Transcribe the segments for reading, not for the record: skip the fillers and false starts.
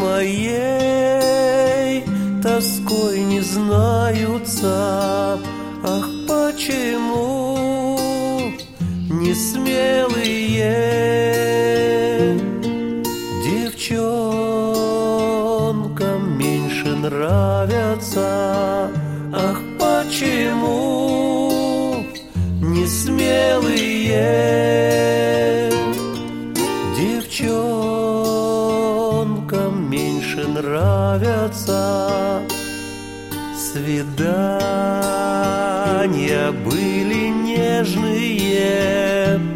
моей тоской не знаются. Ах, почему не смелые девчонкам меньше нравятся? Ах, почему не смелые девчонкам меньше нравятся? Свидания были нежные,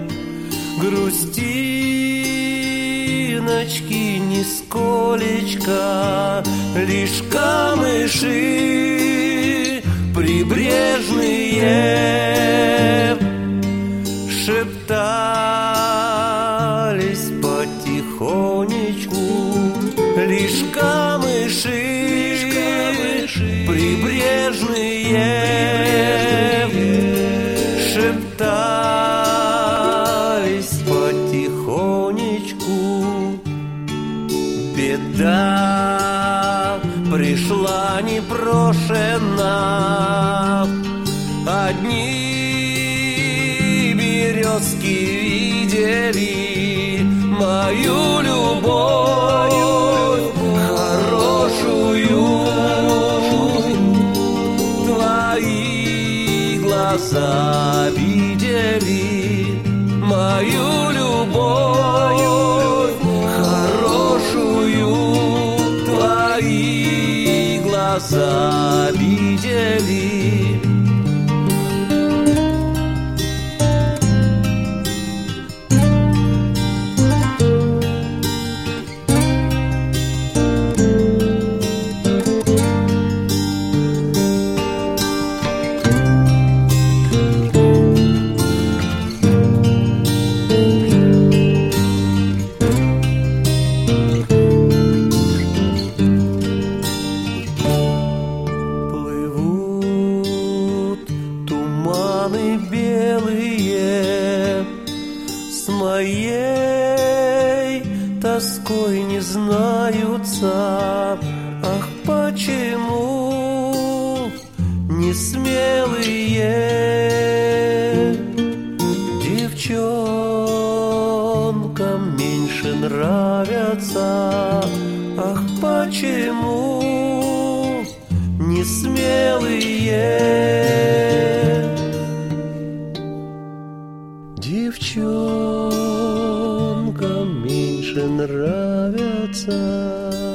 грустиночки нисколечко, лишь камыши прибрежные шептались потихонечку, лишь камыши прибрежные шептались потихонечку. Беда пришла непрошена, одни березки видели мою любовь хорошую. Твои глаза видели мою любовь хорошую. Твои глаза видели. Белые с моей тоской не знаются. Ах, почему не смелые девчонкам меньше нравятся? Ах, почему не смелые девчонкам меньше нравятся?